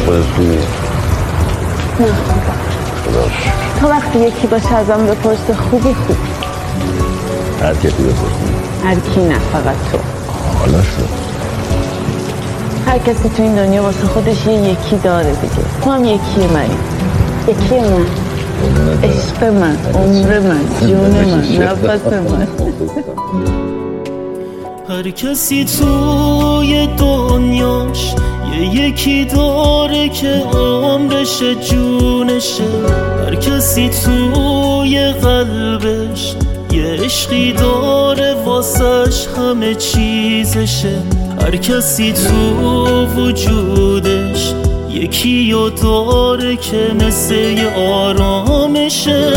خودت خوبی؟ نه خوبم. تا وقتی یکی باشه ازم بپرسه خوبی خوب. هر کسی بپرسی؟ هر کی نه، فقط تو. حالا شد. هر کسی تو این دنیا واسه خودش یکی داره دیگه. تو هم یکی منی. یکی من، عشق من، عمر من، جون من، نفس من. هر کسی توی دنیاش یکی داره که عمرشه، جونشه. هر کسی توی قلبش یه عشقی داره واسش همه چیزشه. هر کسی تو وجودش یکی رو داره که مثل یه آرامشه.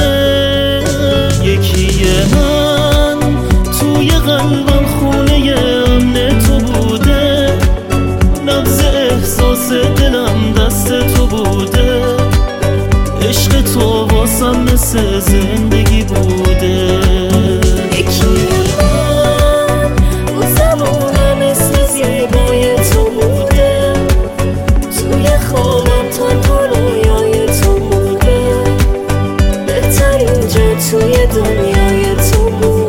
یکی من توی قلبم خونه امن تو بوده، نبض احساس دلم دست تو بوده، عشق تو واسم مثل زندگی بوده. یکی من اون زمانم اسم زیبای تو بوده، توی خوابم تنها رویای تو بوده، بهترین جا توی دنیای تو بوده.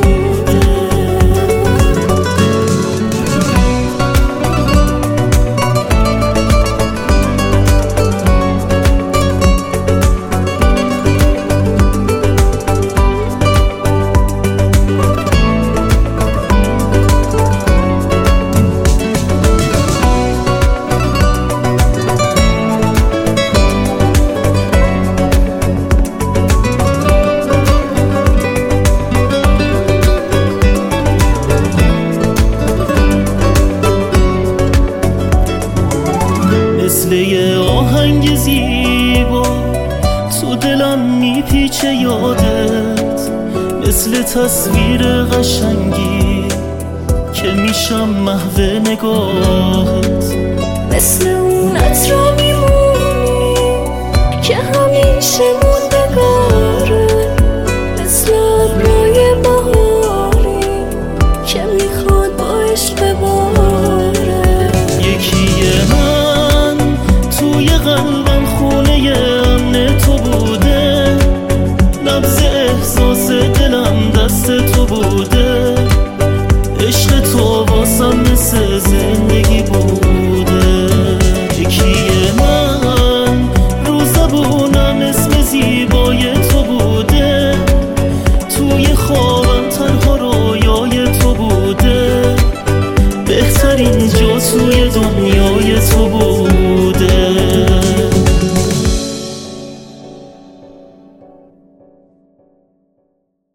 مثل یه آهنگ زیبا تو دلم میپیچه یادت، مثل تصویر قشنگی که میشم محو نگاهت، مثل اون عطر میمونی که همیشه